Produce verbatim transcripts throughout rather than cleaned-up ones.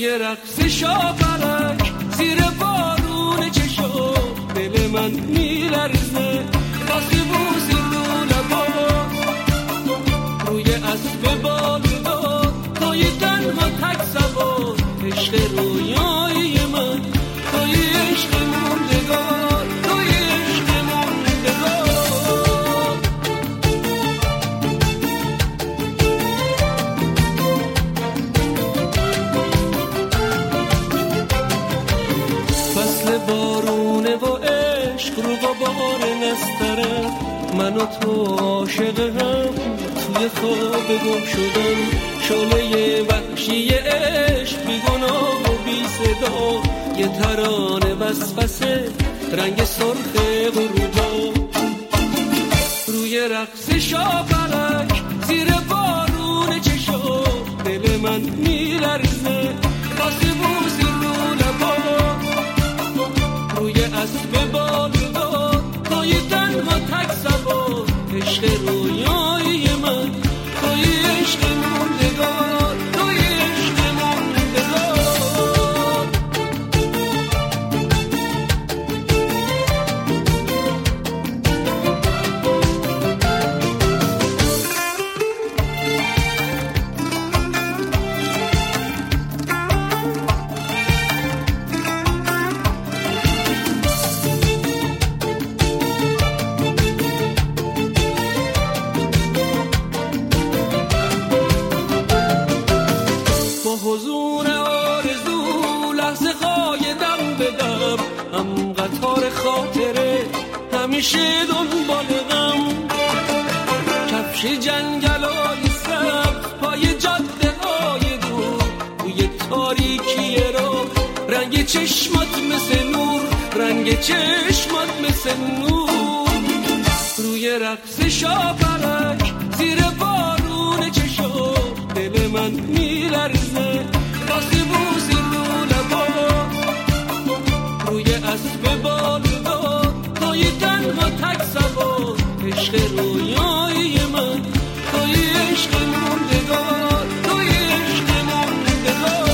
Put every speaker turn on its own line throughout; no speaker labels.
روی رقص شاپرک زیر بارون چشم دل من میلرزه واسه بوسی رو لبا روی اسب بالدار توی تنها تک سوار عشق رویای من توی عشق موندگار توی عشق موندگار فصل بارونه و عشق رو غبار نستره من و تو عاشق هم توی خواب گم شدن شعله وحشی عشق بی گناه و بی صدا یه ترانه وسوسه رنگ سرخ غروبا روی رقص شاپرک زیر بارون چشم دل من میلرزه واسه بوسی رو لبا روی اسب بالدار توی تنها تک سوار عشق رویای من توی عشق موندگار توی عشق موندگار همیشه دنبال غم کفش جنگلای سبز پای جاده های دور روی تاریکی رو رنگ چشمات مثل نور رنگ چشمات مثل نور روی رقص شاپرک زیر بارون چشم دل من میلرزه واسه بوسی رو لبا روی اسب بالدار توی تنها تک سوار عشق رویای من توی عشق موندگار توی عشق موندگار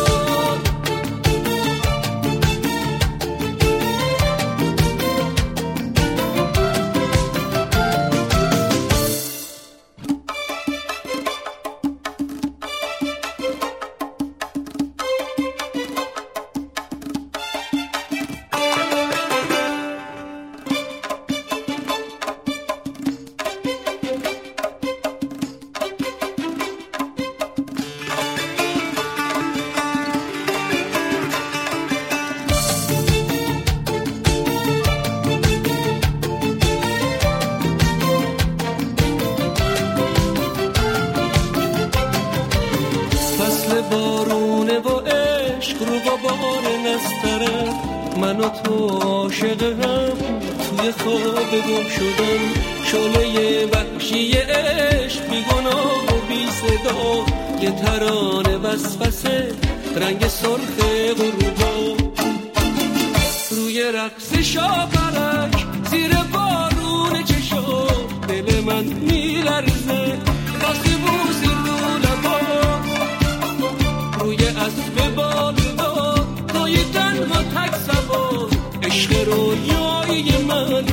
بارونه و عشق رو غبار نستره من و تو عاشق هم توی خواب گم شدن شعله وحشی عشق بی گناه و بی صدا یه ترانه وسوسه رنگ سرخ غروبا روی رقص شاپرک زیر بارون چشم دل من میلرزه واسه بوسی رو لبا روی اسب بالدار توی تنها تک سوار عشق رویای من